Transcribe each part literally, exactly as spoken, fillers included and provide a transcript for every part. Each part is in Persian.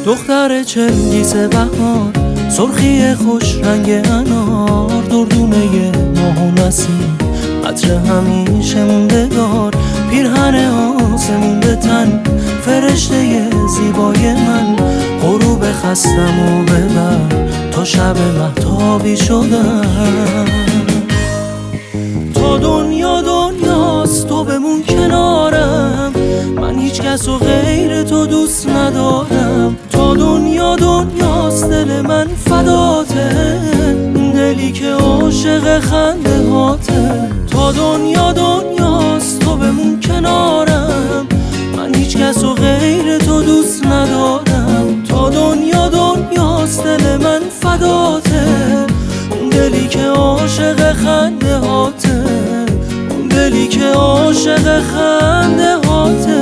دختر چنگیز بهار، سرخی خوش رنگ انار، دردونه ماه و نسیم، عطر همیشه موندگار، پیرهن آسمون به تن، فرشته زیبای من، غروب خستم و ببر تا شب مهتابی شدم. تا دنیا دنیاست تو بمون کنارم، من هیچ کس و غیر تو دوست ندارم. تا دنیا دنیاست دل من فداته، دلی که عاشق خنده هاته. تا دنیا دنیاست تو بمون کنارم، من هیچ کس و غیر تو دوست ندارم. تا دنیا دنیاست دل من فداته، دلی که عاشق خنده هاته، دلی که عاشق خنده هاته.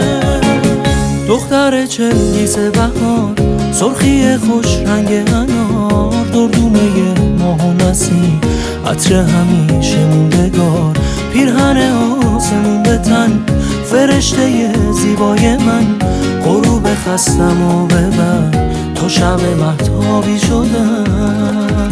دختر چنگیز بهار، سرخی خوش رنگ انار، دردونه ماه و نسیم، عطر همیشه موندگار، پیرهن آسمون به تن، فرشته زیبای من، غروب خستم و ببر تا شب مهتابی شدم.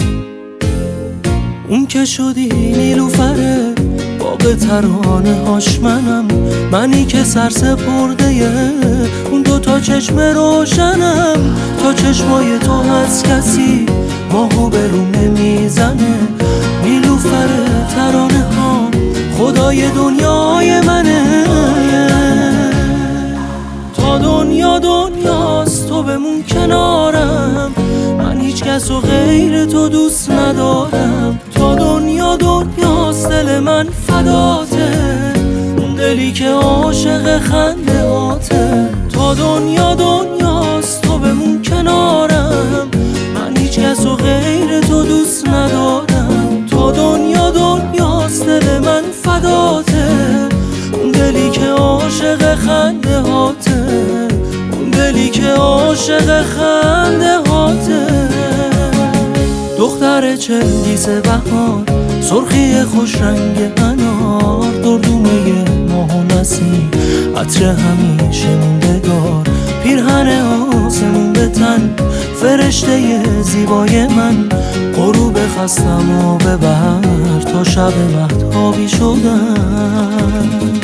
اون که شدی نیلوفره باغ ترانه هاش منم، منی که سر سپرده اون دو تا چشم روشنم. تا چشمای تو هست کسی ماهو به رو نمیزنه، نیلوفره ترانه ها خدای دنیای منه. تا دنیا دنیاست تو بمون کنارم، من هیچ کس و غیر تو دوست ندارم. تا دنیا دنیاست دل من فداته، دلی که عاشق خنده هاته. تا دنیا دنیاست تو بمون کنارم، من هیچ کس و غیر تو دوست ندارم. تا دنیا دنیاست دل من فداته، دلی که عاشق خنده هاته، دلی که عاشق خنده هاته. دختر چنگیز بهار، سرخی خوش رنگ انار، دردونه ماه و نسیم، عطر همیشه موندگار، پیرهن آسمون به تن، فرشته زیبای من، غروب خستم و ببر تا شب مهتابی شدم.